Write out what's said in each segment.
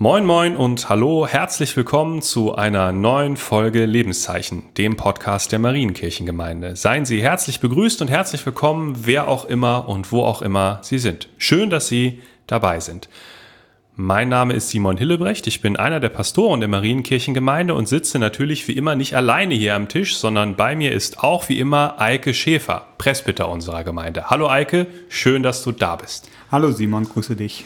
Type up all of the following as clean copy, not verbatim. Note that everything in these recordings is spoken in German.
Moin moin und hallo, herzlich willkommen zu einer neuen Folge Lebenszeichen, dem Podcast der Marienkirchengemeinde. Seien Sie herzlich begrüßt und herzlich willkommen, wer auch immer und wo auch immer Sie sind. Schön, dass Sie dabei sind. Mein Name ist Simon Hillebrecht, ich bin einer der Pastoren der Marienkirchengemeinde und sitze natürlich wie immer nicht alleine hier am Tisch, sondern bei mir ist auch wie immer Eike Schäfer, Presbyter unserer Gemeinde. Hallo Eike, schön, dass du da bist. Hallo Simon, grüße dich.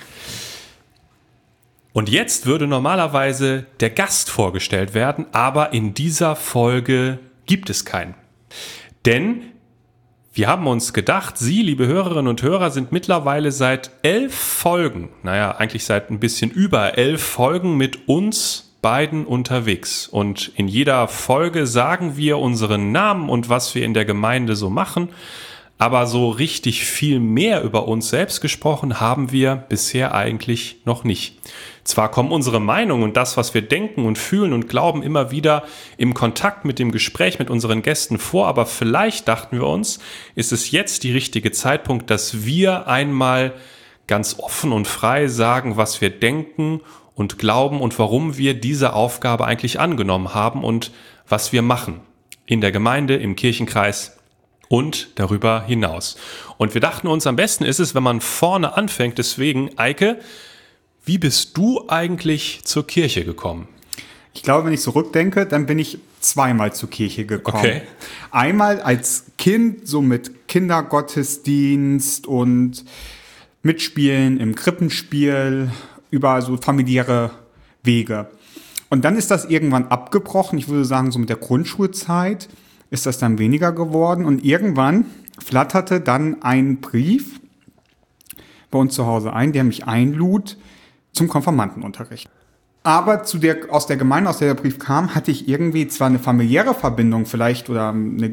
Und jetzt würde normalerweise der Gast vorgestellt werden, aber in dieser Folge gibt es keinen. Denn wir haben uns gedacht, Sie, liebe Hörerinnen und Hörer, sind mittlerweile seit 11 Folgen, eigentlich seit ein bisschen über 11 Folgen mit uns beiden unterwegs. Und in jeder Folge sagen wir unseren Namen und was wir in der Gemeinde so machen. Aber so richtig viel mehr über uns selbst gesprochen haben wir bisher eigentlich noch nicht. Zwar kommen unsere Meinungen und das, was wir denken und fühlen und glauben, immer wieder im Kontakt mit dem Gespräch mit unseren Gästen vor, aber vielleicht dachten wir uns, ist es jetzt der richtige Zeitpunkt, dass wir einmal ganz offen und frei sagen, was wir denken und glauben und warum wir diese Aufgabe eigentlich angenommen haben und was wir machen. In der Gemeinde, im Kirchenkreis und darüber hinaus. Und wir dachten uns, am besten ist es, wenn man vorne anfängt. Deswegen, Eike, wie bist du eigentlich zur Kirche gekommen? Ich glaube, wenn ich zurückdenke, dann bin ich zweimal zur Kirche gekommen. Okay. Einmal als Kind, so mit Kindergottesdienst und Mitspielen im Krippenspiel über so familiäre Wege. Und dann ist das irgendwann abgebrochen. Ich würde sagen, so mit der Grundschulzeit ist das dann weniger geworden. Und irgendwann flatterte dann ein Brief bei uns zu Hause ein, der mich einlud zum Konfirmandenunterricht. Aber aus der Gemeinde, aus der der Brief kam, hatte ich irgendwie zwar eine familiäre Verbindung vielleicht oder eine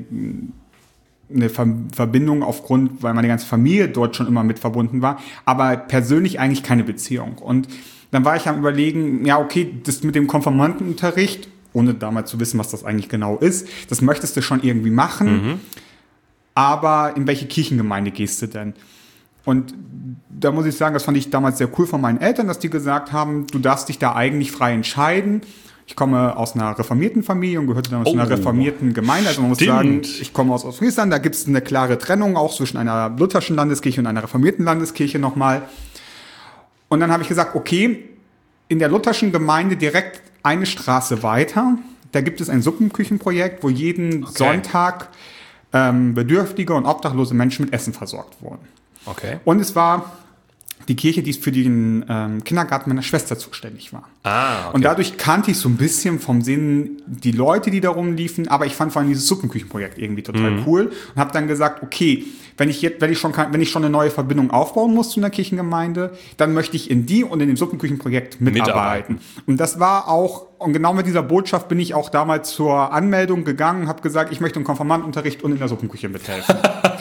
Verbindung aufgrund, weil meine ganze Familie dort schon immer mit verbunden war, aber persönlich eigentlich keine Beziehung. Und dann war ich am Überlegen, ja okay, das mit dem Konfirmandenunterricht, ohne damals zu wissen, was das eigentlich genau ist, das möchtest du schon irgendwie machen, aber in welche Kirchengemeinde gehst du denn? Und da muss ich sagen, das fand ich damals sehr cool von meinen Eltern, dass die gesagt haben, du darfst dich da eigentlich frei entscheiden. Ich komme aus einer reformierten Familie und gehörte damals zu einer reformierten Gemeinde. Also man muss sagen, ich komme aus Ostfriesland, da gibt es eine klare Trennung auch zwischen einer lutherischen Landeskirche und einer reformierten Landeskirche nochmal. Und dann habe ich gesagt, okay, in der lutherischen Gemeinde direkt eine Straße weiter, da gibt es ein Suppenküchenprojekt, wo jeden Sonntag bedürftige und obdachlose Menschen mit Essen versorgt wurden. Okay. Und es war die Kirche, die für den Kindergarten meiner Schwester zuständig war. Okay. Und dadurch kannte ich so ein bisschen vom Sinn die Leute, die da rumliefen, aber ich fand vor allem dieses Suppenküchenprojekt irgendwie total cool und habe dann gesagt, okay, wenn ich schon eine neue Verbindung aufbauen muss zu einer Kirchengemeinde, dann möchte ich in die und in dem Suppenküchenprojekt mitarbeiten. Und das war auch, und genau mit dieser Botschaft bin ich auch damals zur Anmeldung gegangen, habe gesagt, ich möchte im Konfirmandenunterricht und in der Suppenküche mithelfen.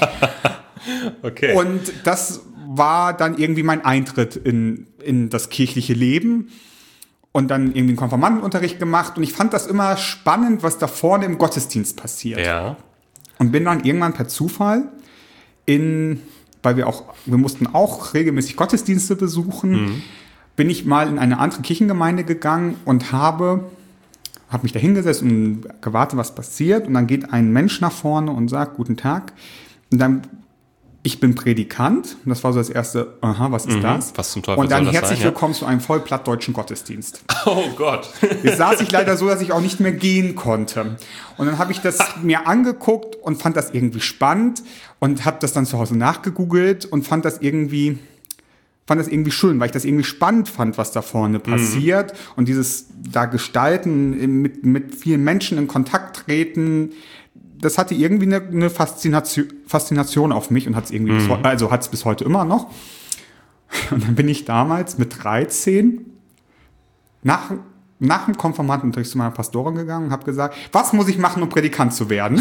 Okay. Und das war dann irgendwie mein Eintritt in das kirchliche Leben und dann irgendwie einen Konfirmandenunterricht gemacht und ich fand das immer spannend, was da vorne im Gottesdienst passiert. Ja. Und bin dann irgendwann per Zufall weil wir mussten auch regelmäßig Gottesdienste besuchen, bin ich mal in eine andere Kirchengemeinde gegangen und habe mich da hingesetzt und gewartet, was passiert und dann geht ein Mensch nach vorne und sagt, guten Tag, und dann ich bin Predikant. Und das war so das erste, was ist das? Was zum Teufel und dann soll das herzlich sein, willkommen zu einem voll plattdeutschen Gottesdienst. Oh Gott. Jetzt saß ich leider so, dass ich auch nicht mehr gehen konnte. Und dann habe ich das mir angeguckt und fand das irgendwie spannend und habe das dann zu Hause nachgegoogelt und fand das irgendwie schön, weil ich das irgendwie spannend fand, was da vorne passiert. Und dieses da Gestalten, mit vielen Menschen in Kontakt treten, das hatte irgendwie eine Faszination auf mich und hat es irgendwie hat es bis heute immer noch. Und dann bin ich damals mit 13 nach dem Konfirmandenunterricht zu meiner Pastorin gegangen und habe gesagt, was muss ich machen, um Predikant zu werden?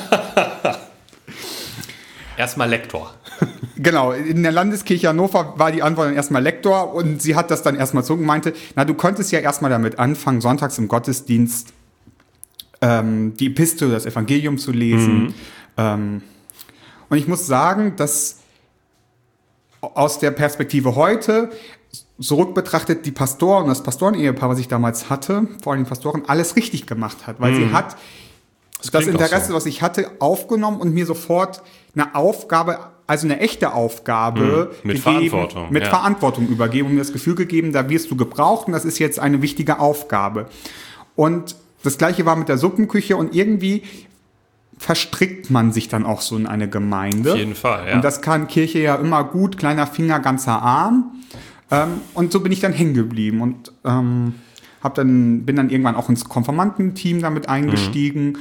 Erstmal Lektor. Genau, in der Landeskirche Hannover war die Antwort dann erstmal Lektor und sie hat das dann erstmal so und meinte, du könntest ja erstmal damit anfangen, sonntags im Gottesdienst die Epistel oder das Evangelium zu lesen. Und ich muss sagen, dass aus der Perspektive heute zurück betrachtet, die Pastoren, das Pastoren-Ehepaar, was ich damals hatte, vor allem die Pastoren, alles richtig gemacht hat, weil sie hat das Interesse, so, was ich hatte, aufgenommen und mir sofort eine Aufgabe, also eine echte Aufgabe mit Verantwortung übergeben und mir das Gefühl gegeben, da wirst du gebraucht und das ist jetzt eine wichtige Aufgabe. Und das Gleiche war mit der Suppenküche und irgendwie verstrickt man sich dann auch so in eine Gemeinde. Auf jeden Fall, ja. Und das kann Kirche ja immer gut, kleiner Finger, ganzer Arm. Und so bin ich dann hängen geblieben und bin dann irgendwann auch ins Konfirmandenteam damit eingestiegen.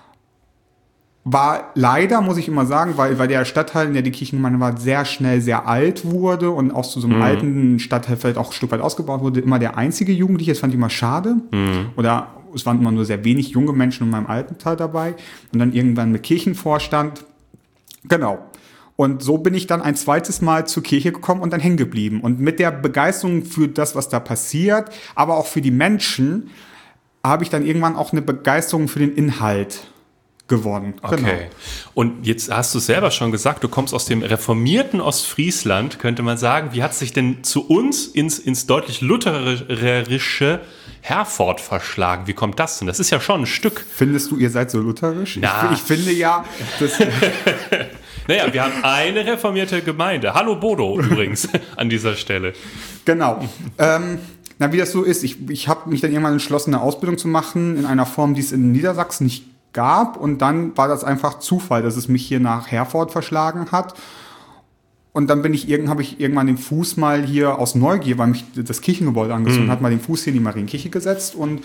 War leider, muss ich immer sagen, weil der Stadtteil, in der die Kirchengemeinde war, sehr schnell sehr alt wurde und auch zu so einem alten Stadtteil vielleicht auch ein Stück weit ausgebaut wurde, immer der einzige Jugendliche. Das fand ich immer schade. Oder es waren immer nur sehr wenig junge Menschen in meinem alten Teil dabei. Und dann irgendwann mit Kirchenvorstand. Genau. Und so bin ich dann ein zweites Mal zur Kirche gekommen und dann hängen geblieben. Und mit der Begeisterung für das, was da passiert, aber auch für die Menschen, habe ich dann irgendwann auch eine Begeisterung für den Inhalt gewonnen. Okay. Genau. Und jetzt hast du selber schon gesagt, du kommst aus dem reformierten Ostfriesland, könnte man sagen. Wie hat sich denn zu uns ins deutlich lutherische Herford verschlagen? Wie kommt das denn? Das ist ja schon ein Stück. Findest du, ihr seid so lutherisch? Na. Ich finde ja, das... Naja, wir haben eine reformierte Gemeinde. Hallo Bodo übrigens an dieser Stelle. Genau. Wie das so ist, ich habe mich dann irgendwann entschlossen, eine Ausbildung zu machen in einer Form, die es in Niedersachsen nicht gab. Und dann war das einfach Zufall, dass es mich hier nach Herford verschlagen hat. Und dann habe ich irgendwann den Fuß mal hier aus Neugier, weil mich das Kirchengebäude angezogen hat, mal den Fuß hier in die Marienkirche gesetzt. Und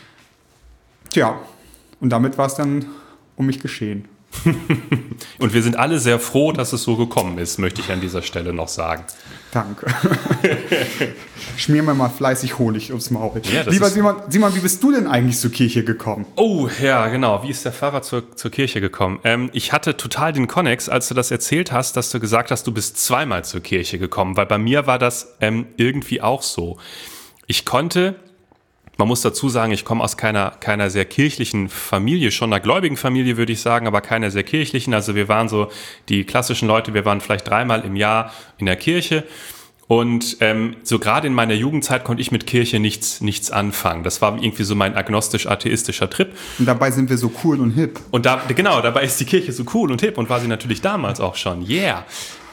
und damit war es dann um mich geschehen. Und wir sind alle sehr froh, dass es so gekommen ist, möchte ich an dieser Stelle noch sagen. Danke. Schmier mir mal fleißig Honig ums Maul. Ja, Lieber Simon, wie bist du denn eigentlich zur Kirche gekommen? Oh, ja, genau. Wie ist der Pfarrer zur Kirche gekommen? Ich hatte total den Konnex, als du das erzählt hast, dass du gesagt hast, du bist zweimal zur Kirche gekommen, weil bei mir war das irgendwie auch so. Man muss dazu sagen, ich komme aus keiner sehr kirchlichen Familie, schon einer gläubigen Familie, würde ich sagen, aber keiner sehr kirchlichen. Also wir waren so die klassischen Leute, wir waren vielleicht 3-mal im Jahr in der Kirche. Und so gerade in meiner Jugendzeit konnte ich mit Kirche nichts anfangen. Das war irgendwie so mein agnostisch-atheistischer Trip. Und dabei sind wir so cool und hip. Und dabei ist die Kirche so cool und hip und war sie natürlich damals auch schon. Yeah.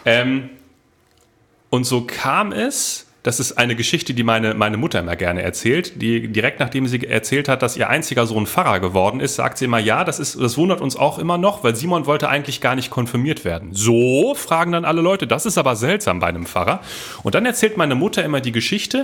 Und so kam es. Das ist eine Geschichte, die meine Mutter immer gerne erzählt. Die direkt nachdem sie erzählt hat, dass ihr einziger Sohn Pfarrer geworden ist, sagt sie immer, ja, das wundert uns auch immer noch, weil Simon wollte eigentlich gar nicht konfirmiert werden. So, fragen dann alle Leute, das ist aber seltsam bei einem Pfarrer. Und dann erzählt meine Mutter immer die Geschichte,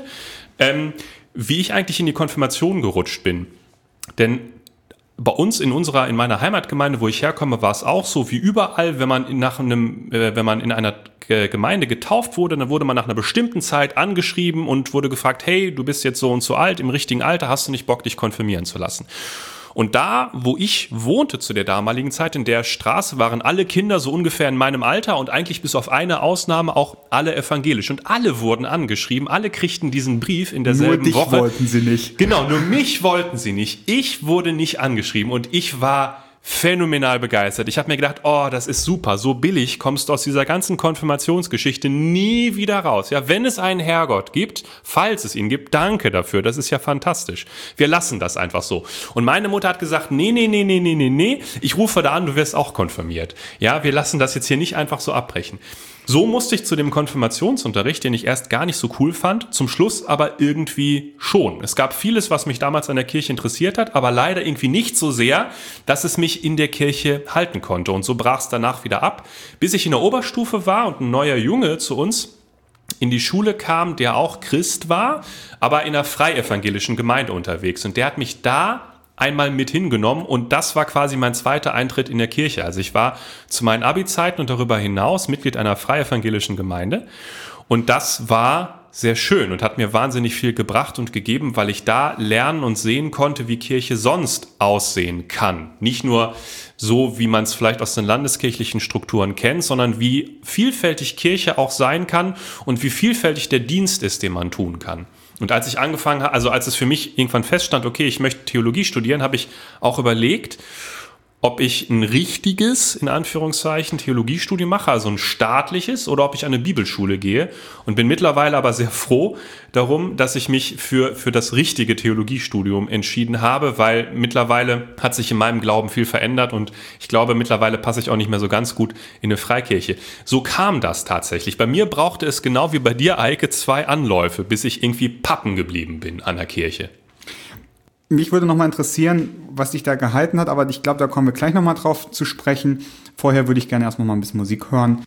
wie ich eigentlich in die Konfirmation gerutscht bin. Denn bei uns in meiner Heimatgemeinde, wo ich herkomme, war es auch so wie überall, wenn man in einer Gemeinde getauft wurde, dann wurde man nach einer bestimmten Zeit angeschrieben und wurde gefragt, hey, du bist jetzt so und so alt, im richtigen Alter, hast du nicht Bock, dich konfirmieren zu lassen? Und da, wo ich wohnte zu der damaligen Zeit, in der Straße, waren alle Kinder so ungefähr in meinem Alter und eigentlich bis auf eine Ausnahme auch alle evangelisch. Und alle wurden angeschrieben, alle kriegten diesen Brief in derselben Woche. Nur dich wollten sie nicht. Genau, nur mich wollten sie nicht. Ich wurde nicht angeschrieben und ich war phänomenal begeistert. Ich habe mir gedacht, oh, das ist super, so billig kommst du aus dieser ganzen Konfirmationsgeschichte nie wieder raus. Ja, wenn es einen Herrgott gibt, falls es ihn gibt, danke dafür, das ist ja fantastisch. Wir lassen das einfach so. Und meine Mutter hat gesagt, nee, ich rufe da an, du wirst auch konfirmiert. Ja, wir lassen das jetzt hier nicht einfach so abbrechen. So musste ich zu dem Konfirmationsunterricht, den ich erst gar nicht so cool fand, zum Schluss aber irgendwie schon. Es gab vieles, was mich damals an der Kirche interessiert hat, aber leider irgendwie nicht so sehr, dass es mich in der Kirche halten konnte. Und so brach es danach wieder ab, bis ich in der Oberstufe war und ein neuer Junge zu uns in die Schule kam, der auch Christ war, aber in einer freievangelischen Gemeinde unterwegs. Und der hat mich da einmal mit hingenommen und das war quasi mein zweiter Eintritt in der Kirche. Also ich war zu meinen Abi-Zeiten und darüber hinaus Mitglied einer freievangelischen Gemeinde und das war sehr schön und hat mir wahnsinnig viel gebracht und gegeben, weil ich da lernen und sehen konnte, wie Kirche sonst aussehen kann. Nicht nur so, wie man es vielleicht aus den landeskirchlichen Strukturen kennt, sondern wie vielfältig Kirche auch sein kann und wie vielfältig der Dienst ist, den man tun kann. Und als ich angefangen habe, also als es für mich irgendwann feststand, okay, ich möchte Theologie studieren, habe ich auch überlegt, ob ich ein richtiges, in Anführungszeichen, Theologiestudium mache, also ein staatliches, oder ob ich an eine Bibelschule gehe. Und bin mittlerweile aber sehr froh darum, dass ich mich für das richtige Theologiestudium entschieden habe, weil mittlerweile hat sich in meinem Glauben viel verändert und ich glaube, mittlerweile passe ich auch nicht mehr so ganz gut in eine Freikirche. So kam das tatsächlich. Bei mir brauchte es genau wie bei dir, Eike, 2 Anläufe, bis ich irgendwie pappen geblieben bin an der Kirche. Mich würde nochmal interessieren, was dich da gehalten hat, aber ich glaube, da kommen wir gleich nochmal drauf zu sprechen. Vorher würde ich gerne erstmal mal ein bisschen Musik hören.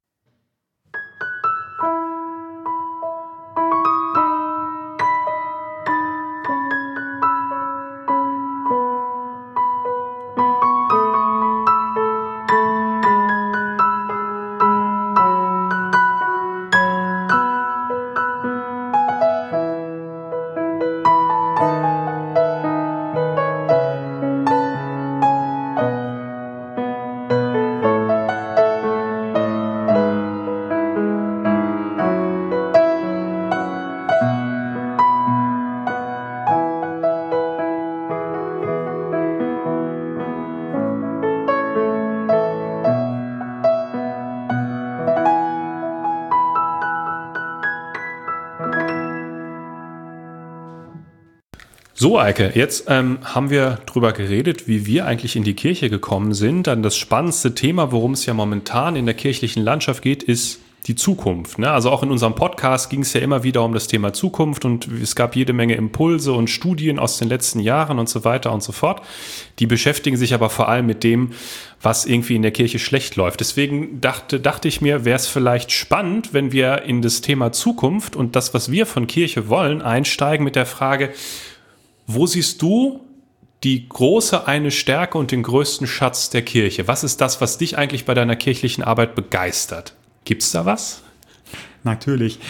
So, Eike, jetzt haben wir drüber geredet, wie wir eigentlich in die Kirche gekommen sind. Dann das spannendste Thema, worum es ja momentan in der kirchlichen Landschaft geht, ist die Zukunft. Ne? Also auch in unserem Podcast ging es ja immer wieder um das Thema Zukunft und es gab jede Menge Impulse und Studien aus den letzten Jahren und so weiter und so fort. Die beschäftigen sich aber vor allem mit dem, was irgendwie in der Kirche schlecht läuft. Deswegen dachte ich mir, wäre es vielleicht spannend, wenn wir in das Thema Zukunft und das, was wir von Kirche wollen, einsteigen mit der Frage, wo siehst du die große eine Stärke und den größten Schatz der Kirche? Was ist das, was dich eigentlich bei deiner kirchlichen Arbeit begeistert? Gibt's da was? Natürlich.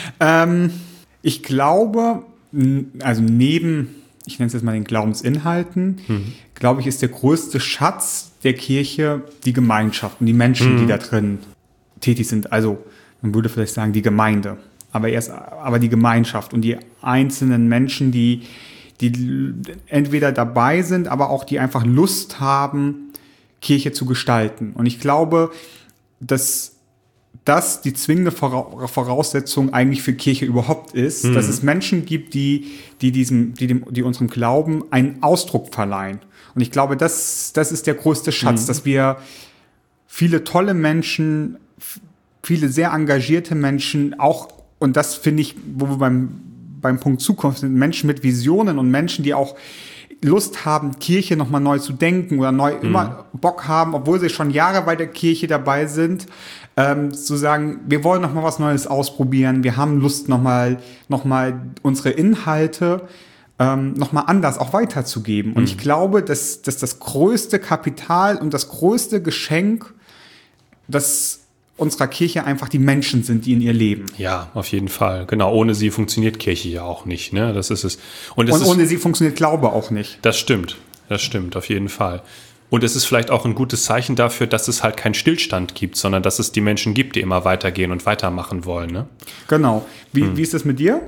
Ich glaube, also neben, ich nenne es jetzt mal den Glaubensinhalten, glaube ich, ist der größte Schatz der Kirche die Gemeinschaft und die Menschen, die da drin tätig sind. Also man würde vielleicht sagen die Gemeinde, aber die Gemeinschaft und die einzelnen Menschen, die entweder dabei sind, aber auch die einfach Lust haben, Kirche zu gestalten. Und ich glaube, dass das die zwingende Voraussetzung eigentlich für Kirche überhaupt ist, dass es Menschen gibt, die unserem Glauben einen Ausdruck verleihen. Und ich glaube, das ist der größte Schatz, dass wir viele tolle Menschen, viele sehr engagierte Menschen auch, und das finde ich, wo wir beim Punkt Zukunft sind, Menschen mit Visionen und Menschen, die auch Lust haben, Kirche nochmal neu zu denken oder neu immer Bock haben, obwohl sie schon Jahre bei der Kirche dabei sind, zu sagen, wir wollen nochmal was Neues ausprobieren, wir haben Lust nochmal unsere Inhalte nochmal anders auch weiterzugeben. Und ich glaube, dass das größte Kapital und das größte Geschenk, das unserer Kirche einfach die Menschen sind, die in ihr leben. Ja, auf jeden Fall. Genau, ohne sie funktioniert Kirche ja auch nicht. Ne? Das ist es. Und ohne sie funktioniert Glaube auch nicht. Das stimmt, auf jeden Fall. Und es ist vielleicht auch ein gutes Zeichen dafür, dass es halt keinen Stillstand gibt, sondern dass es die Menschen gibt, die immer weitergehen und weitermachen wollen. Ne? Genau. Wie ist das mit dir?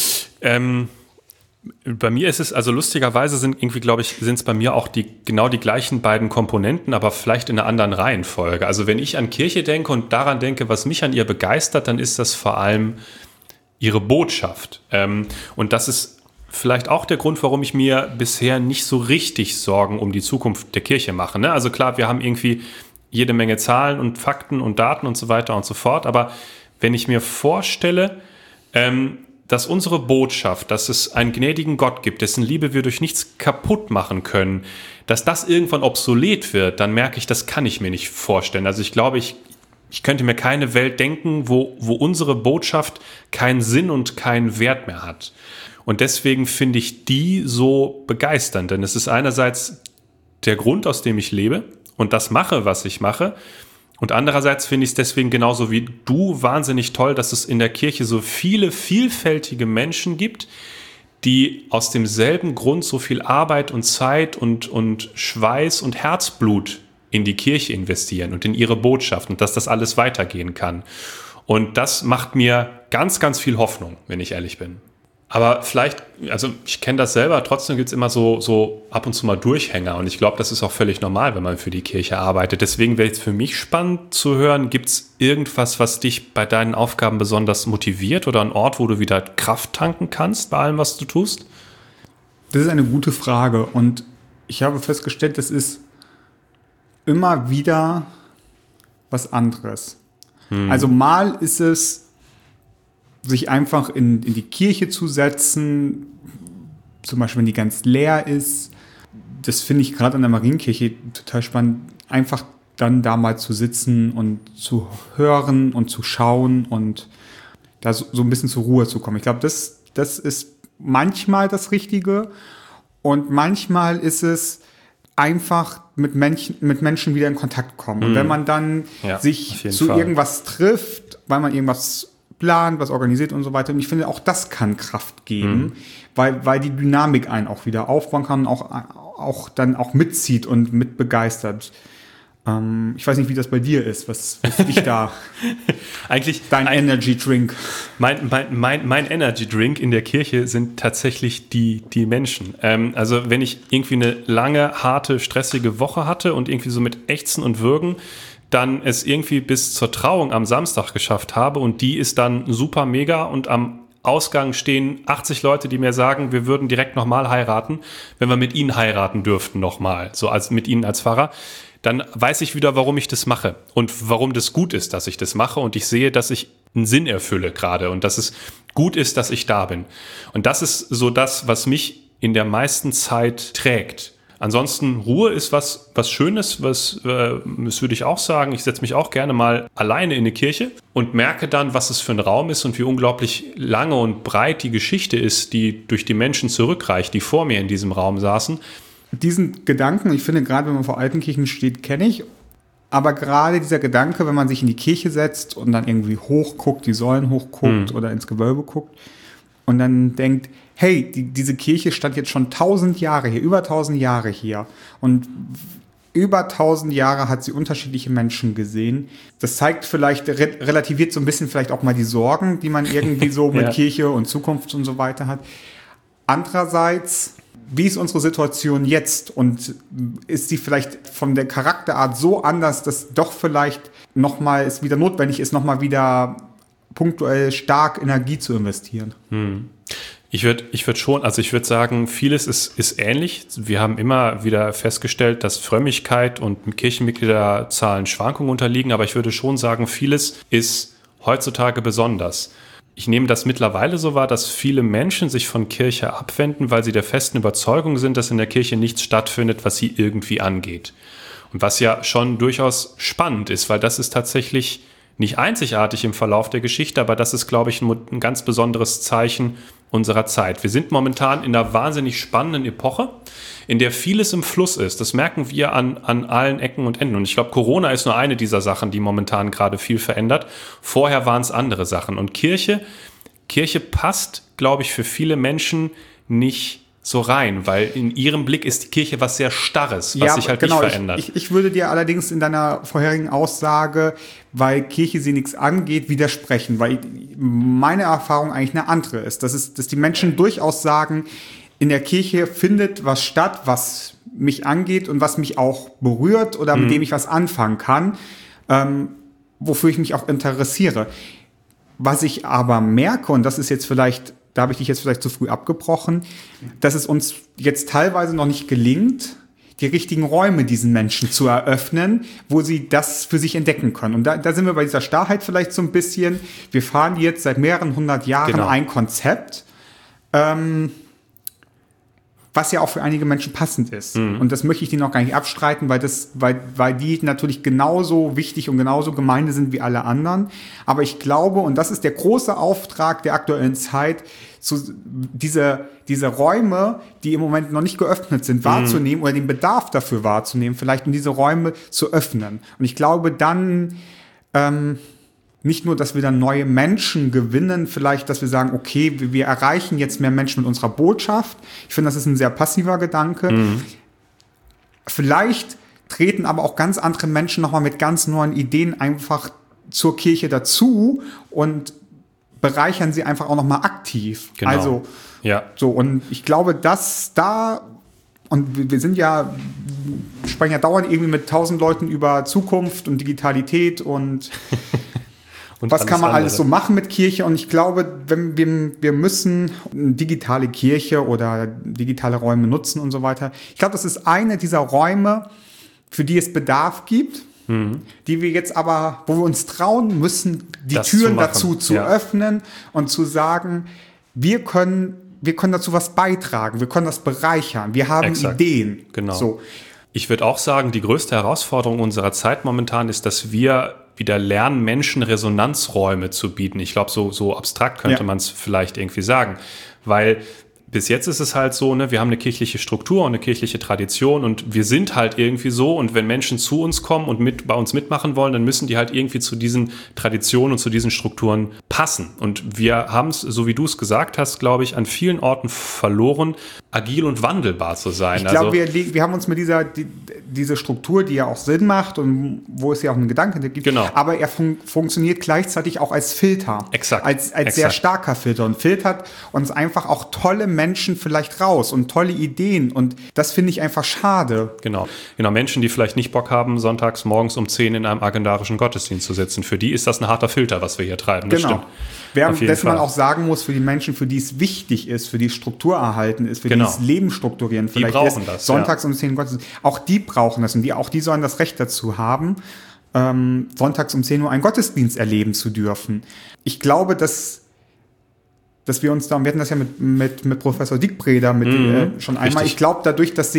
Bei mir ist es, also lustigerweise sind es bei mir auch genau die gleichen beiden Komponenten, aber vielleicht in einer anderen Reihenfolge. Also wenn ich an Kirche denke und daran denke, was mich an ihr begeistert, dann ist das vor allem ihre Botschaft. Und das ist vielleicht auch der Grund, warum ich mir bisher nicht so richtig Sorgen um die Zukunft der Kirche mache. Ne? Also klar, wir haben irgendwie jede Menge Zahlen und Fakten und Daten und so weiter und so fort, aber wenn ich mir vorstelle, dass unsere Botschaft, dass es einen gnädigen Gott gibt, dessen Liebe wir durch nichts kaputt machen können, dass das irgendwann obsolet wird, dann merke ich, das kann ich mir nicht vorstellen. Also ich glaube, ich könnte mir keine Welt denken, wo unsere Botschaft keinen Sinn und keinen Wert mehr hat. Und deswegen finde ich die so begeisternd, denn es ist einerseits der Grund, aus dem ich lebe und das mache, was ich mache. Und andererseits finde ich es deswegen genauso wie du wahnsinnig toll, dass es in der Kirche so viele vielfältige Menschen gibt, die aus demselben Grund so viel Arbeit und Zeit und Schweiß und Herzblut in die Kirche investieren und in ihre Botschaft und dass das alles weitergehen kann. Und das macht mir ganz, ganz viel Hoffnung, wenn ich ehrlich bin. Aber vielleicht, also ich kenne das selber, trotzdem gibt es immer so ab und zu mal Durchhänger. Und ich glaube, das ist auch völlig normal, wenn man für die Kirche arbeitet. Deswegen wäre es für mich spannend zu hören, gibt es irgendwas, was dich bei deinen Aufgaben besonders motiviert oder ein Ort, wo du wieder Kraft tanken kannst bei allem, was du tust? Das ist eine gute Frage. Und ich habe festgestellt, das ist immer wieder was anderes. Also mal ist es, sich einfach in die Kirche zu setzen, zum Beispiel wenn die ganz leer ist. Das finde ich gerade an der Marienkirche total spannend, einfach dann da mal zu sitzen und zu hören und zu schauen und da so ein bisschen zur Ruhe zu kommen. Ich glaube, das ist manchmal das Richtige und manchmal ist es einfach mit Menschen wieder in Kontakt kommen. Und wenn man dann sich zu irgendwas trifft, weil man irgendwas plant, was organisiert und so weiter. Und ich finde, auch das kann Kraft geben, weil die Dynamik einen auch wieder aufbauen kann, auch dann auch mitzieht und mit begeistert. Ich weiß nicht, wie das bei dir ist. Was ist dich da? Eigentlich dein Energy Drink. Mein Energy Drink in der Kirche sind tatsächlich die Menschen. Also wenn ich irgendwie eine lange, harte, stressige Woche hatte und irgendwie so mit Ächzen und Würgen dann es irgendwie bis zur Trauung am Samstag geschafft habe und die ist dann super mega und am Ausgang stehen 80 Leute, die mir sagen, wir würden direkt nochmal heiraten, wenn wir mit ihnen heiraten dürften nochmal, so als mit ihnen als Pfarrer, dann weiß ich wieder, warum ich das mache und warum das gut ist, dass ich das mache und ich sehe, dass ich einen Sinn erfülle gerade und dass es gut ist, dass ich da bin. Und das ist so das, was mich in der meisten Zeit trägt. Ansonsten Ruhe ist was Schönes, das würde ich auch sagen. Ich setze mich auch gerne mal alleine in eine Kirche und merke dann, was es für ein Raum ist und wie unglaublich lange und breit die Geschichte ist, die durch die Menschen zurückreicht, die vor mir in diesem Raum saßen. Diesen Gedanken, ich finde, gerade wenn man vor alten Kirchen steht, kenne ich. Aber gerade dieser Gedanke, wenn man sich in die Kirche setzt und dann irgendwie hochguckt, die Säulen hochguckt oder ins Gewölbe guckt und dann denkt, hey, diese Kirche stand jetzt schon 1000 Jahre hier, über 1000 Jahre hier. Und über 1000 Jahre hat sie unterschiedliche Menschen gesehen. Das zeigt vielleicht, relativiert so ein bisschen vielleicht auch mal die Sorgen, die man irgendwie so mit Kirche und Zukunft und so weiter hat. Andererseits, wie ist unsere Situation jetzt? Und ist sie vielleicht von der Charakterart so anders, dass doch vielleicht nochmal es wieder notwendig ist, nochmal wieder punktuell stark Energie zu investieren? Ich würde sagen, vieles ist ähnlich. Wir haben immer wieder festgestellt, dass Frömmigkeit und Kirchenmitgliederzahlen Schwankungen unterliegen, aber ich würde schon sagen, vieles ist heutzutage besonders. Ich nehme das mittlerweile so wahr, dass viele Menschen sich von Kirche abwenden, weil sie der festen Überzeugung sind, dass in der Kirche nichts stattfindet, was sie irgendwie angeht. Und was ja schon durchaus spannend ist, weil das ist tatsächlich nicht einzigartig im Verlauf der Geschichte, aber das ist, glaube ich, ein ganz besonderes Zeichen unserer Zeit. Wir sind momentan in einer wahnsinnig spannenden Epoche, in der vieles im Fluss ist. Das merken wir an allen Ecken und Enden. Und ich glaube, Corona ist nur eine dieser Sachen, die momentan gerade viel verändert. Vorher waren es andere Sachen. Und Kirche passt, glaube ich, für viele Menschen nicht so rein, weil in ihrem Blick ist die Kirche was sehr Starres, was sich halt nicht verändert. Ich würde dir allerdings in deiner vorherigen Aussage, weil Kirche sie nichts angeht, widersprechen, weil meine Erfahrung eigentlich eine andere ist. Dass die Menschen durchaus sagen, in der Kirche findet was statt, was mich angeht und was mich auch berührt oder mit dem ich was anfangen kann, wofür ich mich auch interessiere. Was ich aber merke, und das ist jetzt vielleicht, da habe ich dich jetzt vielleicht zu früh abgebrochen, dass es uns jetzt teilweise noch nicht gelingt, die richtigen Räume diesen Menschen zu eröffnen, wo sie das für sich entdecken können. Und da sind wir bei dieser Starrheit vielleicht so ein bisschen. Wir fahren jetzt seit mehreren 100 Jahren ein Konzept, was ja auch für einige Menschen passend ist. Und das möchte ich denen auch gar nicht abstreiten, weil die natürlich genauso wichtig und genauso Gemeinde sind wie alle anderen. Aber ich glaube, und das ist der große Auftrag der aktuellen Zeit, diese Räume, die im Moment noch nicht geöffnet sind, wahrzunehmen oder den Bedarf dafür wahrzunehmen, vielleicht um diese Räume zu öffnen. Und ich glaube dann, nicht nur, dass wir dann neue Menschen gewinnen, vielleicht, dass wir sagen, okay, wir erreichen jetzt mehr Menschen mit unserer Botschaft. Ich finde, das ist ein sehr passiver Gedanke. Vielleicht treten aber auch ganz andere Menschen nochmal mit ganz neuen Ideen einfach zur Kirche dazu und bereichern sie einfach auch nochmal aktiv. Genau. Also, so, und ich glaube, dass da, und wir sprechen ja dauernd irgendwie mit 1000 Leuten über Zukunft und Digitalität und was kann man alles so machen mit Kirche? Und ich glaube, wir müssen digitale Kirche oder digitale Räume nutzen und so weiter. Ich glaube, das ist eine dieser Räume, für die es Bedarf gibt, die wir jetzt aber, wo wir uns trauen müssen, die Türen dazu zu öffnen und zu sagen, wir können dazu was beitragen, wir können das bereichern, wir haben Ideen. Genau. So. Ich würde auch sagen, die größte Herausforderung unserer Zeit momentan ist, dass wir wieder lernen, Menschen Resonanzräume zu bieten. Ich glaube, so abstrakt könnte man es vielleicht irgendwie sagen, weil bis jetzt ist es halt so, ne, wir haben eine kirchliche Struktur und eine kirchliche Tradition und wir sind halt irgendwie so, und wenn Menschen zu uns kommen und bei uns mitmachen wollen, dann müssen die halt irgendwie zu diesen Traditionen und zu diesen Strukturen passen. Und wir haben es, so wie du es gesagt hast, glaube ich, an vielen Orten verloren, agil und wandelbar zu sein. Ich glaube, wir haben uns mit diese Struktur, die ja auch Sinn macht und wo es ja auch einen Gedanken gibt, aber er funktioniert gleichzeitig auch als Filter. Exakt. Als sehr starker Filter und filtert uns einfach auch tolle Menschen vielleicht raus und tolle Ideen, und das finde ich einfach schade. Genau, Menschen, die vielleicht nicht Bock haben, sonntags morgens um 10 in einem agendarischen Gottesdienst zu sitzen. Für die ist das ein harter Filter, was wir hier treiben. Das stimmt. Währenddessen man auch sagen muss, für die Menschen, für die es wichtig ist, für die Struktur erhalten ist, für die das Leben strukturieren, vielleicht die brauchen das, sonntags um 10 Gottesdienst, auch die brauchen das, und die sollen das Recht dazu haben, sonntags um 10 Uhr einen Gottesdienst erleben zu dürfen. Ich glaube, dass wir uns da, wir hatten das ja mit Professor Dickbreder schon einmal, richtig. Ich glaube dadurch, dass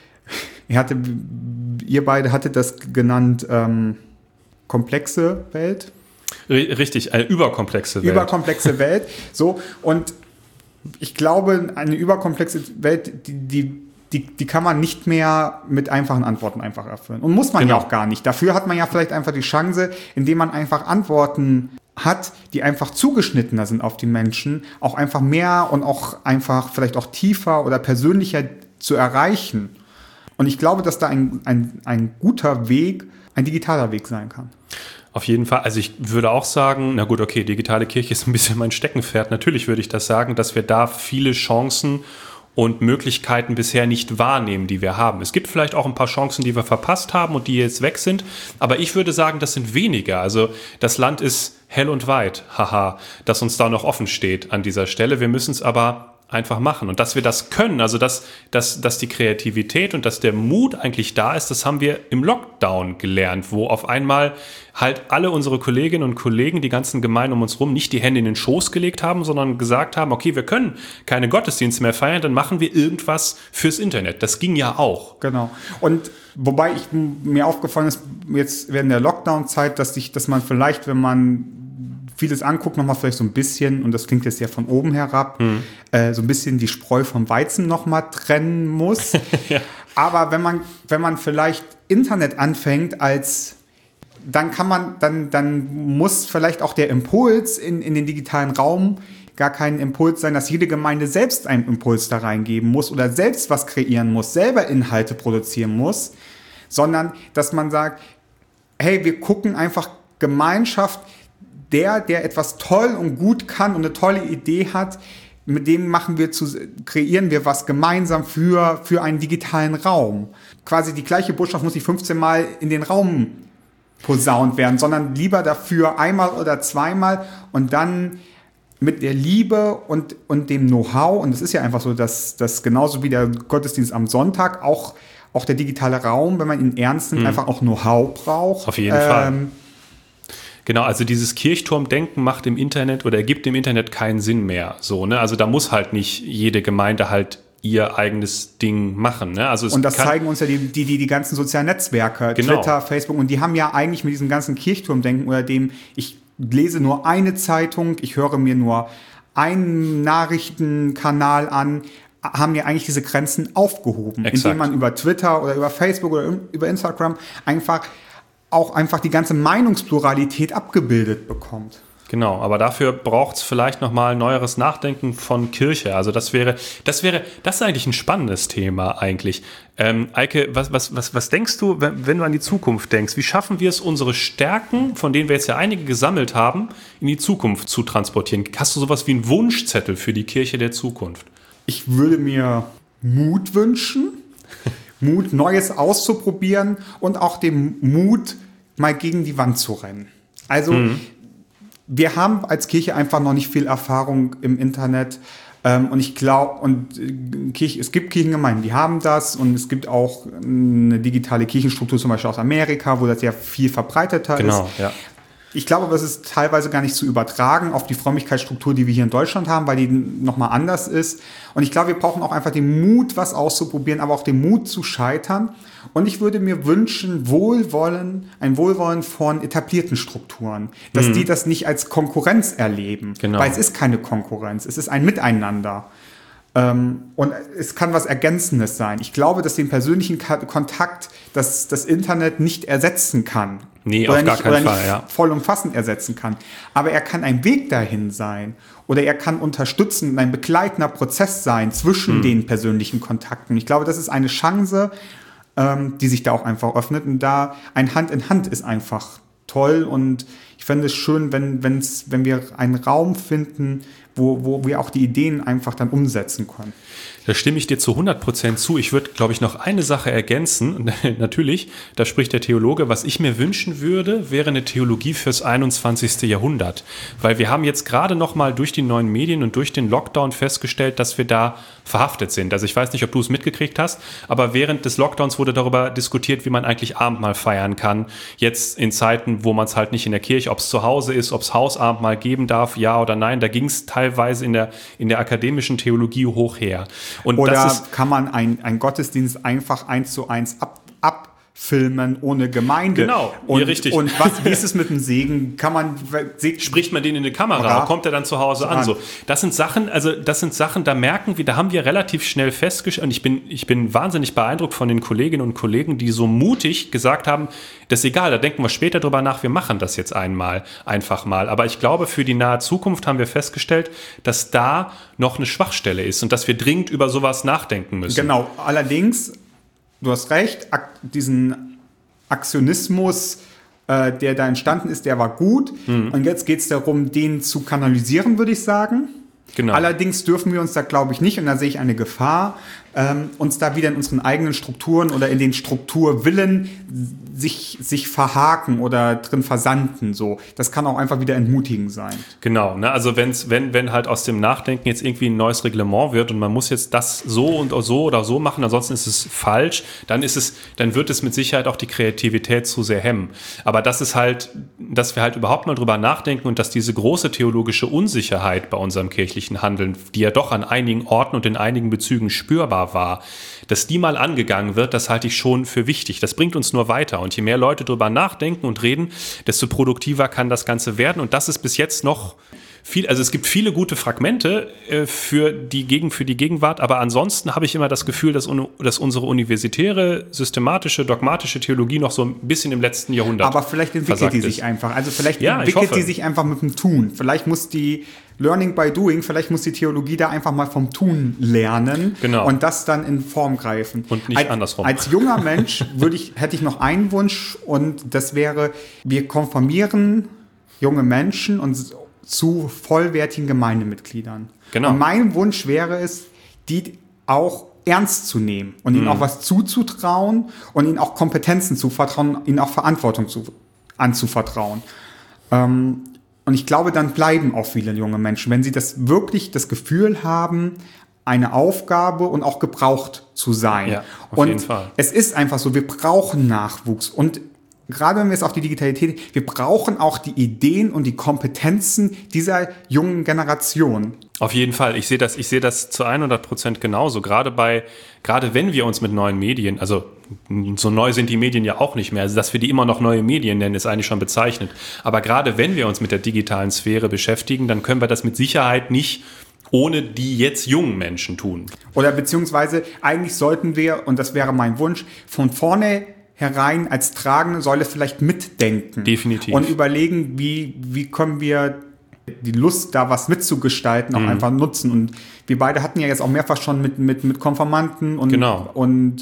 ihr beide hattet das genannt, komplexe Welt. Richtig, eine überkomplexe Welt. Überkomplexe Welt, so, und ich glaube, eine überkomplexe Welt, die kann man nicht mehr mit einfachen Antworten einfach erfüllen. Und muss man ja auch gar nicht. Dafür hat man ja vielleicht einfach die Chance, indem man einfach Antworten hat, die einfach zugeschnittener sind auf die Menschen, auch einfach mehr und auch einfach vielleicht auch tiefer oder persönlicher zu erreichen. Und ich glaube, dass da ein guter Weg, ein digitaler Weg sein kann. Auf jeden Fall. Also ich würde auch sagen, na gut, okay, digitale Kirche ist ein bisschen mein Steckenpferd. Natürlich würde ich das sagen, dass wir da viele Chancen und Möglichkeiten bisher nicht wahrnehmen, die wir haben. Es gibt vielleicht auch ein paar Chancen, die wir verpasst haben und die jetzt weg sind, aber ich würde sagen, das sind weniger. Also das Land ist hell und weit, dass uns da noch offen steht an dieser Stelle. Wir müssen es aber einfach machen. Und dass wir das können, also dass die Kreativität und dass der Mut eigentlich da ist, das haben wir im Lockdown gelernt, wo auf einmal halt alle unsere Kolleginnen und Kollegen, die ganzen Gemeinden um uns rum, nicht die Hände in den Schoß gelegt haben, sondern gesagt haben, okay, wir können keine Gottesdienste mehr feiern, dann machen wir irgendwas fürs Internet. Das ging ja auch. Genau. Und wobei mir aufgefallen ist, jetzt während der Lockdown-Zeit, dass man vielleicht, wenn man vieles anguckt, nochmal vielleicht so ein bisschen, und das klingt jetzt ja von oben herab, so ein bisschen die Spreu vom Weizen nochmal trennen muss. Ja. Aber wenn man vielleicht Internet anfängt dann muss vielleicht auch der Impuls in den digitalen Raum gar kein Impuls sein, dass jede Gemeinde selbst einen Impuls da reingeben muss oder selbst was kreieren muss, selber Inhalte produzieren muss, sondern dass man sagt, hey, wir gucken einfach Gemeinschaft, der etwas toll und gut kann und eine tolle Idee hat, mit dem kreieren wir was gemeinsam für einen digitalen Raum. Quasi die gleiche Botschaft muss nicht 15 Mal in den Raum posaunt werden, sondern lieber dafür einmal oder zweimal und dann mit der Liebe und dem Know-how, und es ist ja einfach so, dass genauso wie der Gottesdienst am Sonntag auch der digitale Raum, wenn man ihn ernst nimmt, einfach auch Know-how braucht. Auf jeden Fall. Genau, also dieses Kirchturmdenken macht im Internet oder ergibt im Internet keinen Sinn mehr. So, ne? Also da muss halt nicht jede Gemeinde halt ihr eigenes Ding machen. Ne? Also und das zeigen uns ja die ganzen sozialen Netzwerke, genau. Twitter, Facebook, und die haben ja eigentlich mit diesem ganzen Kirchturmdenken oder dem, ich lese nur eine Zeitung, ich höre mir nur einen Nachrichtenkanal an, haben ja eigentlich diese Grenzen aufgehoben, indem man über Twitter oder über Facebook oder über Instagram einfach die ganze Meinungspluralität abgebildet bekommt. Genau, aber dafür braucht es vielleicht nochmal neueres Nachdenken von Kirche. Also das ist eigentlich ein spannendes Thema eigentlich. Eike, was denkst du, wenn du an die Zukunft denkst? Wie schaffen wir es, unsere Stärken, von denen wir jetzt ja einige gesammelt haben, in die Zukunft zu transportieren? Hast du sowas wie einen Wunschzettel für die Kirche der Zukunft? Ich würde mir Mut wünschen, Mut, Neues auszuprobieren und auch den Mut, mal gegen die Wand zu rennen. Also wir haben als Kirche einfach noch nicht viel Erfahrung im Internet. Und ich glaube, es gibt Kirchengemeinden, die haben das, und es gibt auch eine digitale Kirchenstruktur, zum Beispiel aus Amerika, wo das ja viel verbreiteter ist. Genau, ja. Ich glaube, das ist teilweise gar nicht zu übertragen auf die Frömmigkeitsstruktur, die wir hier in Deutschland haben, weil die nochmal anders ist. Und ich glaube, wir brauchen auch einfach den Mut, was auszuprobieren, aber auch den Mut zu scheitern. Und ich würde mir wünschen, ein Wohlwollen von etablierten Strukturen, dass die das nicht als Konkurrenz erleben. Genau. Weil es ist keine Konkurrenz, es ist ein Miteinander. Und es kann was Ergänzendes sein. Ich glaube, dass den persönlichen Kontakt das Internet nicht ersetzen kann. Nee, auf gar keinen Fall, ja. Vollumfassend ersetzen kann. Aber er kann ein Weg dahin sein. Oder er kann unterstützen, ein begleitender Prozess sein zwischen den persönlichen Kontakten. Ich glaube, das ist eine Chance, die sich da auch einfach öffnet. Und da ein Hand in Hand ist einfach toll. Und ich fände es schön, wenn wir einen Raum finden, wo wir auch die Ideen einfach dann umsetzen können. Da stimme ich dir zu 100% zu. Ich würde, glaube ich, noch eine Sache ergänzen. Natürlich, da spricht der Theologe. Was ich mir wünschen würde, wäre eine Theologie fürs 21. Jahrhundert. Weil wir haben jetzt gerade noch mal durch die neuen Medien und durch den Lockdown festgestellt, dass wir da verhaftet sind. Also ich weiß nicht, ob du es mitgekriegt hast, aber während des Lockdowns wurde darüber diskutiert, wie man eigentlich Abendmahl feiern kann. Jetzt in Zeiten, wo man es halt nicht in der Kirche, ob es zu Hause ist, ob es Hausabendmahl geben darf, ja oder nein. Da ging es teilweise in der akademischen Theologie hoch her. Und oder kann man einen Gottesdienst einfach 1:1 abfilmen ohne Gemeinde? Genau, und, richtig. Und wie ist es mit dem Segen? Spricht man den in die Kamera? Kommt er dann zu Hause an? So. Das sind Sachen, da merken wir, da haben wir relativ schnell festgestellt, und ich bin wahnsinnig beeindruckt von den Kolleginnen und Kollegen, die so mutig gesagt haben, das ist egal, da denken wir später drüber nach, wir machen das jetzt einfach mal. Aber ich glaube, für die nahe Zukunft haben wir festgestellt, dass da noch eine Schwachstelle ist und dass wir dringend über sowas nachdenken müssen. Genau, allerdings, du hast recht, diesen Aktionismus, der da entstanden ist, der war gut. Und jetzt geht es darum, den zu kanalisieren, würde ich sagen. Genau. Allerdings dürfen wir uns da, glaube ich, nicht, und da sehe ich eine Gefahr, uns da wieder in unseren eigenen Strukturen oder in den Strukturwillen sich verhaken oder drin versanden. So. Das kann auch einfach wieder entmutigend sein. Genau, ne? Also wenn halt aus dem Nachdenken jetzt irgendwie ein neues Reglement wird und man muss jetzt das so und so oder so machen, ansonsten ist es falsch, dann wird es mit Sicherheit auch die Kreativität zu sehr hemmen. Aber das ist halt, dass wir halt überhaupt mal drüber nachdenken und dass diese große theologische Unsicherheit bei unserem kirchlichen Handeln, die ja doch an einigen Orten und in einigen Bezügen spürbar war, dass die mal angegangen wird, das halte ich schon für wichtig. Das bringt uns nur weiter. Und je mehr Leute drüber nachdenken und reden, desto produktiver kann das Ganze werden. Und das ist bis jetzt noch viel, also es gibt viele gute Fragmente für die Gegenwart, aber ansonsten habe ich immer das Gefühl, dass unsere universitäre, systematische, dogmatische Theologie noch so ein bisschen im letzten Jahrhundert aber vielleicht entwickelt die sich einfach. Also vielleicht entwickelt die sich einfach mit dem Tun. Vielleicht muss die Learning by Doing, vielleicht muss die Theologie da einfach mal vom Tun lernen und das dann in Form greifen. Und nicht andersrum. Als junger Mensch hätte ich noch einen Wunsch, und das wäre, wir konformieren junge Menschen und zu vollwertigen Gemeindemitgliedern. Genau. Und mein Wunsch wäre es, die auch ernst zu nehmen und ihnen auch was zuzutrauen und ihnen auch Kompetenzen zuvertrauen, ihnen auch Verantwortung anzuvertrauen. Und ich glaube, dann bleiben auch viele junge Menschen, wenn sie wirklich das Gefühl haben, eine Aufgabe und auch gebraucht zu sein. Ja, auf jeden Fall. Es ist einfach so, wir brauchen Nachwuchs, und gerade wenn wir es auf die Digitalität, wir brauchen auch die Ideen und die Kompetenzen dieser jungen Generation. Auf jeden Fall. Ich sehe das zu 100% genauso. Gerade wenn wir uns mit neuen Medien, also so neu sind die Medien ja auch nicht mehr, also dass wir die immer noch neue Medien nennen, ist eigentlich schon bezeichnet. Aber gerade wenn wir uns mit der digitalen Sphäre beschäftigen, dann können wir das mit Sicherheit nicht ohne die jetzt jungen Menschen tun. Oder beziehungsweise eigentlich sollten wir, und das wäre mein Wunsch, von vorne herein als tragende Säule vielleicht mitdenken. Definitiv. Und überlegen, wie können wir die Lust, da was mitzugestalten, auch einfach nutzen. Und wir beide hatten ja jetzt auch mehrfach schon mit Konformanten und, Genau. und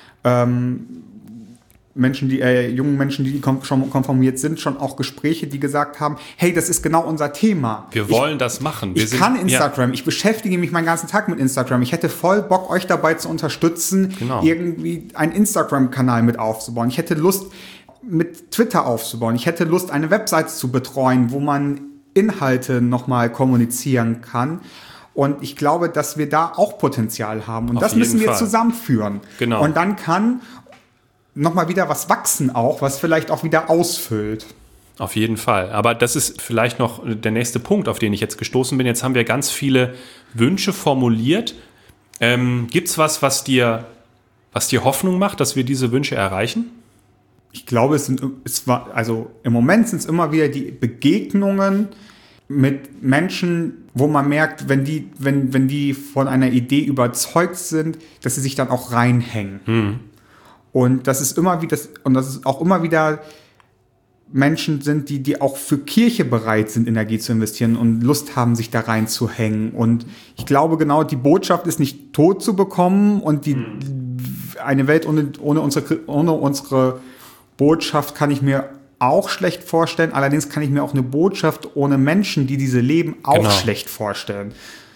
Menschen, jungen Menschen, die schon konformiert sind, schon auch Gespräche, die gesagt haben, hey, das ist genau unser Thema. Wir wollen das machen. Ich kann Instagram, ich beschäftige mich meinen ganzen Tag mit Instagram. Ich hätte voll Bock, euch dabei zu unterstützen, irgendwie einen Instagram-Kanal mit aufzubauen. Ich hätte Lust, mit Twitter aufzubauen. Ich hätte Lust, eine Website zu betreuen, wo man Inhalte nochmal kommunizieren kann. Und ich glaube, dass wir da auch Potenzial haben. Und das müssen wir zusammenführen. Genau. Und dann kann nochmal wieder was wachsen auch, was vielleicht auch wieder ausfüllt. Auf jeden Fall. Aber das ist vielleicht noch der nächste Punkt, auf den ich jetzt gestoßen bin. Jetzt haben wir ganz viele Wünsche formuliert. Gibt's was dir Hoffnung macht, dass wir diese Wünsche erreichen? Ich glaube, im Moment sind es immer wieder die Begegnungen mit Menschen, wo man merkt, wenn die von einer Idee überzeugt sind, dass sie sich dann auch reinhängen. Und das ist auch immer wieder Menschen sind, die auch für Kirche bereit sind, Energie zu investieren und Lust haben, sich da reinzuhängen. Und ich glaube genau, die Botschaft ist nicht tot zu bekommen und eine Welt ohne unsere Botschaft kann ich mir auch schlecht vorstellen. Allerdings kann ich mir auch eine Botschaft ohne Menschen, die diese leben, auch schlecht vorstellen.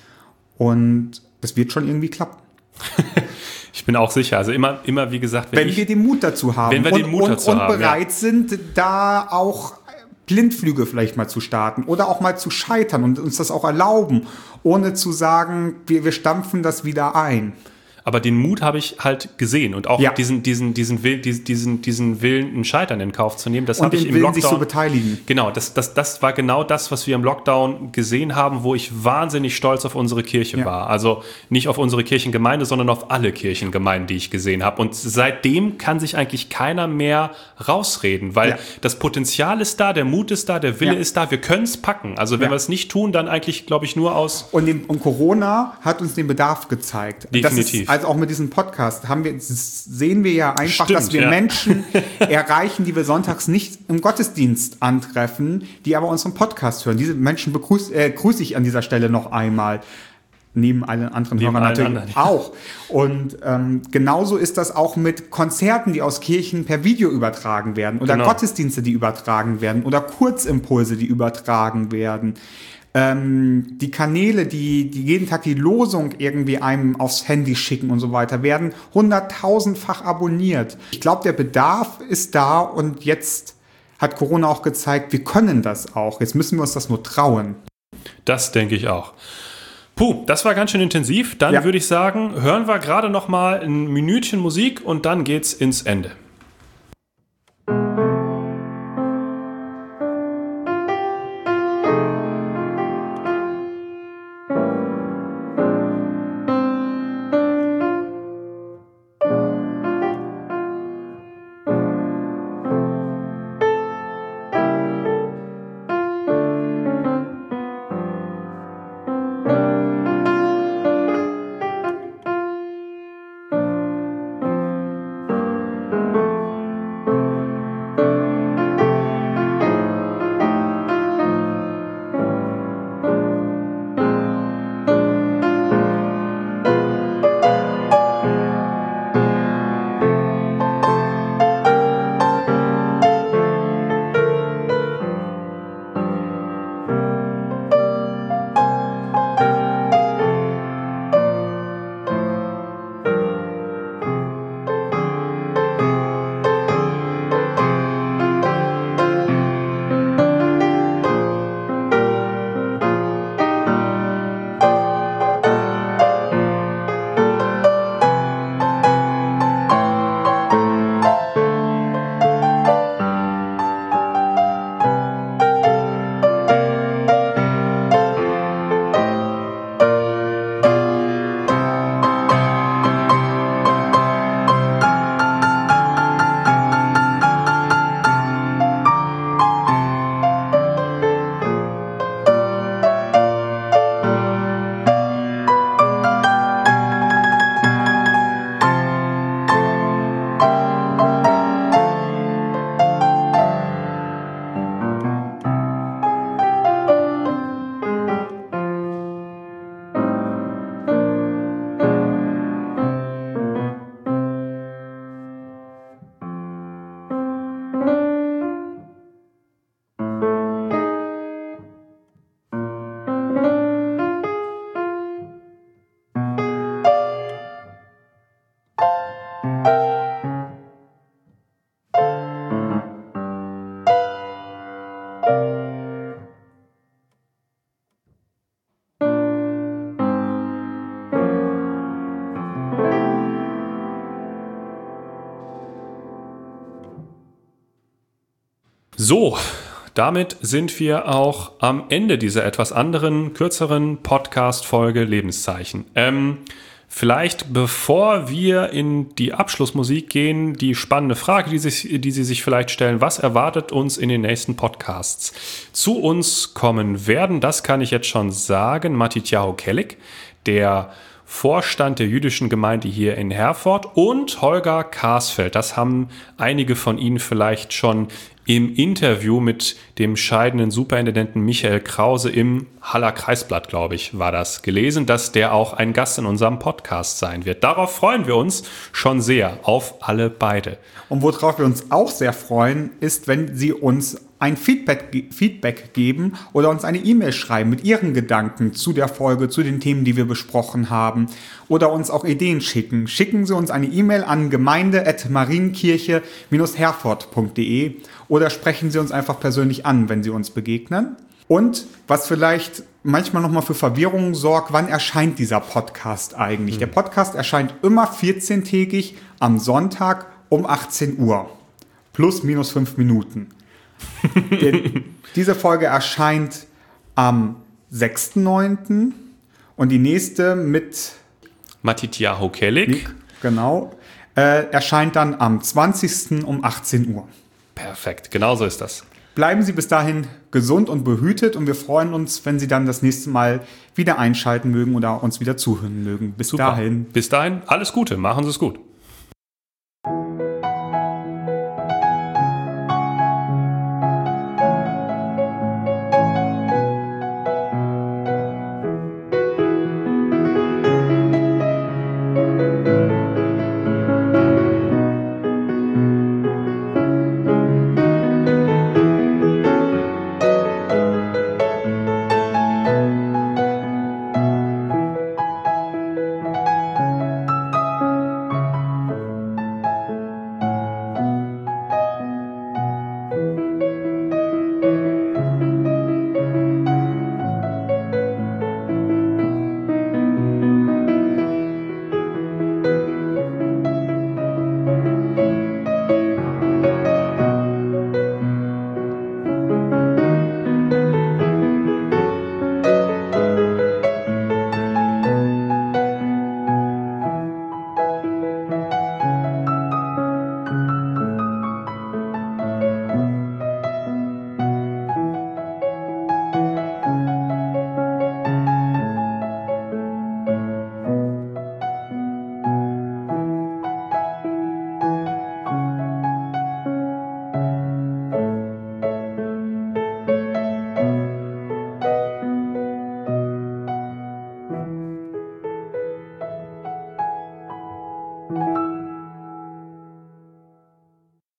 Und das wird schon irgendwie klappen. Ich bin auch sicher. Also immer wie gesagt, wenn wir den Mut dazu haben. Und bereit sind, da auch Blindflüge vielleicht mal zu starten oder auch mal zu scheitern und uns das auch erlauben, ohne zu sagen, wir stampfen das wieder ein. Aber den Mut habe ich halt gesehen und auch diesen Willen, ein Scheitern in Kauf zu nehmen. Das habe ich im Lockdown. Sich zu beteiligen. Genau, das war genau das, was wir im Lockdown gesehen haben, wo ich wahnsinnig stolz auf unsere Kirche war. Also nicht auf unsere Kirchengemeinde, sondern auf alle Kirchengemeinden, die ich gesehen habe. Und seitdem kann sich eigentlich keiner mehr rausreden, weil das Potenzial ist da, der Mut ist da, der Wille ist da. Wir können es packen. Also wenn wir es nicht tun, dann eigentlich, glaube ich, nur aus... Und Corona hat uns den Bedarf gezeigt. Definitiv. Also auch mit diesem Podcast sehen wir ja einfach, dass wir Menschen erreichen, die wir sonntags nicht im Gottesdienst antreffen, die aber unseren Podcast hören. Diese Menschen grüße ich an dieser Stelle noch einmal. Neben allen anderen Hörern natürlich auch. Und genauso ist das auch mit Konzerten, die aus Kirchen per Video übertragen werden oder Gottesdienste, die übertragen werden oder Kurzimpulse, die übertragen werden. Die Kanäle, die jeden Tag die Losung irgendwie einem aufs Handy schicken und so weiter, werden 100.000-fach abonniert. Ich glaube, der Bedarf ist da und jetzt hat Corona auch gezeigt, wir können das auch. Jetzt müssen wir uns das nur trauen. Das denke ich auch. Puh, das war ganz schön intensiv. Dann würde ich sagen, hören wir gerade noch mal ein Minütchen Musik und dann geht's ins Ende. So, damit sind wir auch am Ende dieser etwas anderen, kürzeren Podcast-Folge Lebenszeichen. Vielleicht, bevor wir in die Abschlussmusik gehen, die spannende Frage, die Sie sich vielleicht stellen: Was erwartet uns in den nächsten Podcasts? Zu uns kommen werden, das kann ich jetzt schon sagen, Matityahu Kellik, der Vorstand der jüdischen Gemeinde hier in Herford, und Holger Karsfeld. Das haben einige von Ihnen vielleicht schon im Interview mit dem scheidenden Superintendenten Michael Krause im Haller Kreisblatt, glaube ich, war das, gelesen, dass der auch ein Gast in unserem Podcast sein wird. Darauf freuen wir uns schon sehr, auf alle beide. Und worauf wir uns auch sehr freuen, ist, wenn Sie uns ein Feedback geben oder uns eine E-Mail schreiben mit Ihren Gedanken zu der Folge, zu den Themen, die wir besprochen haben, oder uns auch Ideen schicken. Schicken Sie uns eine E-Mail an gemeinde@marienkirche-herford.de oder sprechen Sie uns einfach persönlich an, wenn Sie uns begegnen. Und was vielleicht manchmal nochmal für Verwirrung sorgt: Wann erscheint dieser Podcast eigentlich? Der Podcast erscheint immer 14-tägig am Sonntag um 18 Uhr. Plus minus 5 Minuten. Diese Folge erscheint am 6.9. und die nächste mit Matityahu Kellik, genau, erscheint dann am 20. um 18 Uhr. Perfekt, genau so ist das. Bleiben Sie bis dahin gesund und behütet und wir freuen uns, wenn Sie dann das nächste Mal wieder einschalten mögen oder uns wieder zuhören mögen. Bis dahin. Bis dahin, alles Gute, machen Sie es gut.